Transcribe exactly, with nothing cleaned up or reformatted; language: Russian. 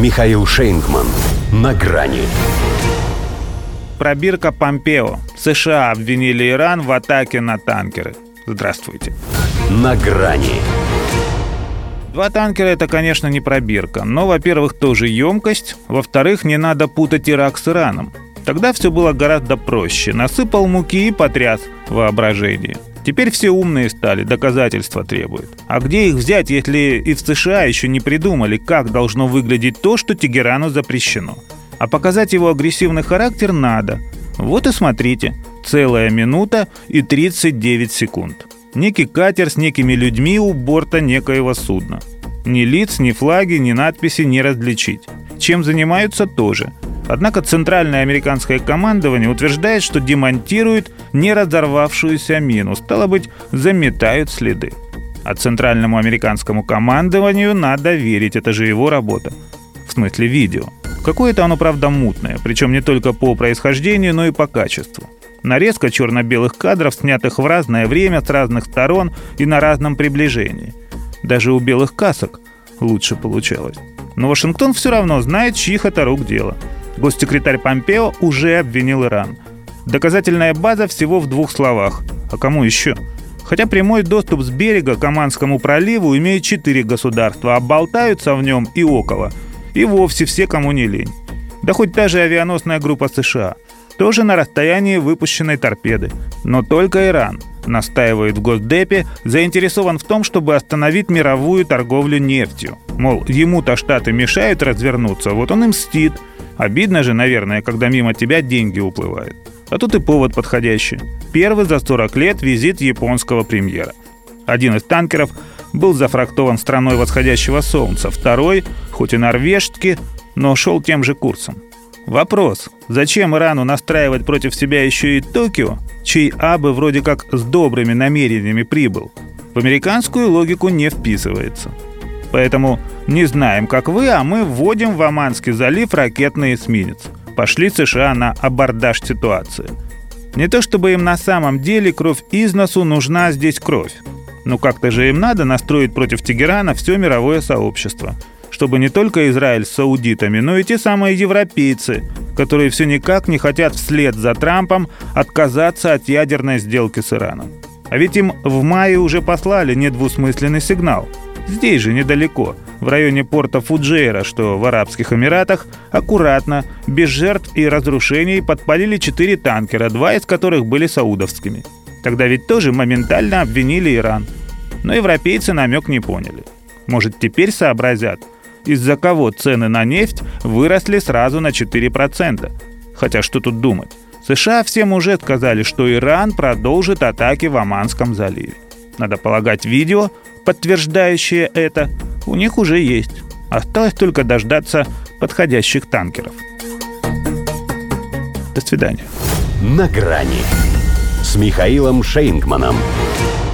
Михаил Шейнгман. На грани. Пробирка Помпео. США обвинили Иран в атаке на танкеры. Здравствуйте. На грани. Два танкера — это, конечно, не пробирка, но, во-первых, тоже емкость, во-вторых, не надо путать Ирак с Ираном. Тогда все было гораздо проще. Насыпал муки и потряс воображение. Теперь все умные стали, доказательства требуют. А где их взять, если и в США еще не придумали, как должно выглядеть то, что Тегерану запрещено? А показать его агрессивный характер надо. Вот и смотрите. Целая минута и тридцать девять секунд. Некий катер с некими людьми у борта некоего судна. Ни лиц, ни флаги, ни надписи не различить. Чем занимаются, тоже. Однако центральное американское командование утверждает, что демонтирует не разорвавшуюся мину, стало быть, заметают следы. А центральному американскому командованию надо верить, это же его работа. В смысле видео. Какое-то оно, правда, мутное, причем не только по происхождению, но и по качеству. Нарезка черно-белых кадров, снятых в разное время, с разных сторон и на разном приближении. Даже у белых касок лучше получалось. Но Вашингтон все равно знает, чьих это рук дело. Госсекретарь Помпео уже обвинил Иран. Доказательная база всего в двух словах. А кому еще? Хотя прямой доступ с берега к Оманскому проливу имеют четыре государства, а болтаются в нем и около. И вовсе все, кому не лень. Да хоть та же авианосная группа США. Тоже на расстоянии выпущенной торпеды. Но только Иран, настаивает в Госдепе, заинтересован в том, чтобы остановить мировую торговлю нефтью. Мол, ему-то Штаты мешают развернуться, вот он и мстит. Обидно же, наверное, когда мимо тебя деньги уплывают. А тут и повод подходящий. Первый за сорок лет визит японского премьера. Один из танкеров был зафрахтован страной восходящего солнца, второй, хоть и норвежский, но шел тем же курсом. Вопрос: зачем Ирану настраивать против себя еще и Токио, чей Абе вроде как с добрыми намерениями прибыл? В американскую логику не вписывается. Поэтому не знаем, как вы, а мы вводим в Оманский залив ракетный эсминец. Пошли США на абордаж ситуации. Не то чтобы им на самом деле кровь из носу, нужна здесь кровь. Но как-то же им надо настроить против Тегерана все мировое сообщество. Чтобы не только Израиль с саудитами, но и те самые европейцы, которые все никак не хотят вслед за Трампом отказаться от ядерной сделки с Ираном. А ведь им в мае уже послали недвусмысленный сигнал. Здесь же недалеко, в районе порта Фуджейра, что в Арабских Эмиратах, аккуратно, без жертв и разрушений подпалили четыре танкера, два из которых были саудовскими. Тогда ведь тоже моментально обвинили Иран. Но европейцы намек не поняли. Может, теперь сообразят, из-за кого цены на нефть выросли сразу на четыре процента. Хотя что тут думать? США всем уже сказали, что Иран продолжит атаки в Оманском заливе. Надо полагать, видео, подтверждающее это, у них уже есть. Осталось только дождаться подходящих танкеров. До свидания. На грани с Михаилом Шейнгманом.